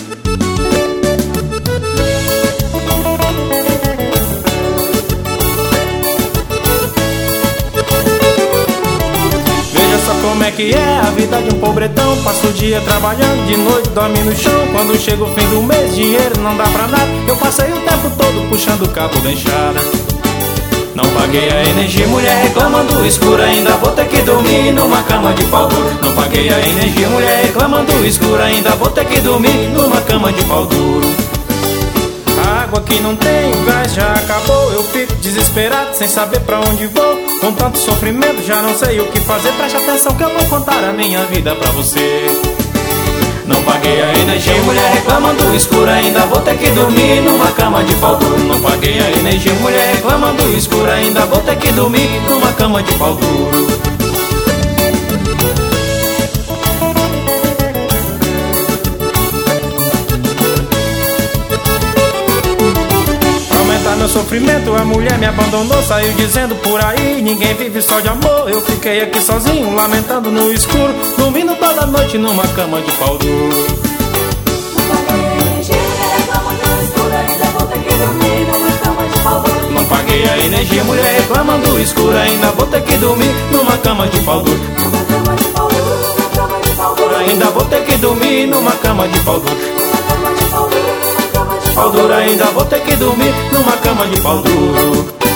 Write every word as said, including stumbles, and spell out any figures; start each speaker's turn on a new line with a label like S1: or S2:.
S1: Como é que é a vida de um pobretão? Passa o dia trabalhando, de noite dorme no chão. Quando chega o fim do mês, dinheiro não dá pra nada. Eu passei o tempo todo puxando o cabo da enxada. Não paguei a energia, mulher reclamando escuro. Ainda vou ter que dormir numa cama de pau duro. Não paguei a energia, mulher reclamando escuro. Ainda vou ter que dormir numa cama de pau duro. A água que não tem, o gás já acabou. Eu fico desesperado, sem saber pra onde vou. Com tanto sofrimento, já não sei o que fazer. Preste atenção que eu vou contar a minha vida pra você. Não paguei a energia, mulher reclamando escuro. Ainda vou ter que dormir numa cama de pau duro. Não paguei a energia, mulher reclamando escuro. Ainda vou ter que dormir numa cama de pau duro. Meu sofrimento, a mulher me abandonou, saiu dizendo por aí, ninguém vive só de amor. Eu fiquei aqui sozinho, lamentando no escuro, dormindo toda noite numa cama de pau duro. Não paguei a energia, mulher reclamando escuro. Ainda vou ter que dormir numa cama de pau duro. Ainda vou ter que dormir numa cama de pau duro. Pau duro, ainda vou ter que dormir numa cama de pau duro.